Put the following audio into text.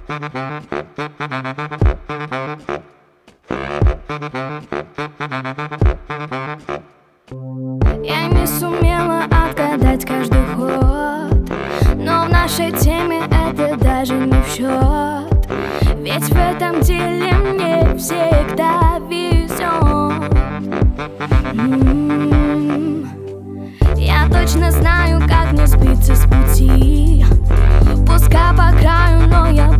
Я не сумела отгадать каждый ход, но в нашей теме это даже не в счет. Ведь в этом деле мне всегда везет. Я точно знаю, как не сбиться с пути. Пускай по краю, но я